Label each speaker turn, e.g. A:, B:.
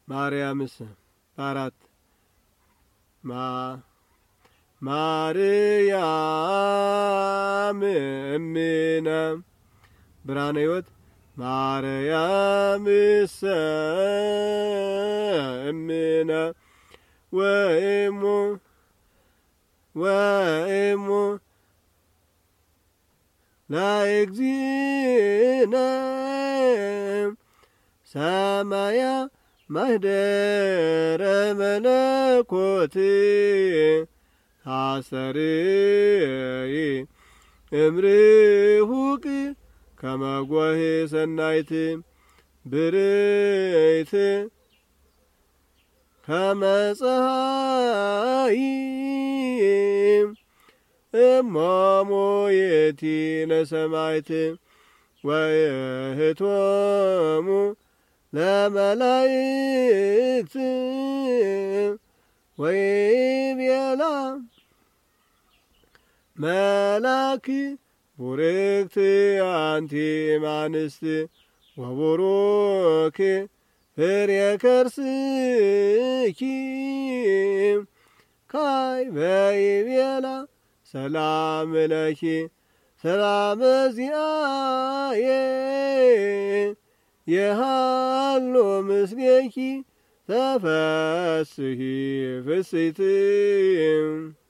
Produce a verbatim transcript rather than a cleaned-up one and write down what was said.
A: ማርያምስ በአራት ማ ማርያም እምነ ብርሃነ ሕይወት ማርያምሰ እምነ ወእሙ ወእሙ ለእግዚእነ ሰማያ ማኅደረ መለኮት ታሰሪ እምርሁቅ ከመ ጐህ ሰናይት ብርይት ከመ ፀሐይ እሞሙ የቲ ለሰማዕት ወእህቶሙ ለመላእክት ወይቤላ መላክ ቡርክት አንቲ እምአንስት ወቡሩክ ፍሬ ከርስኪ ካዕበ ይቤላ ሰላም ለኪ ሰላም ዚአየ የሃሎ ምስሌኪ ተፈስሒ ፍስሕት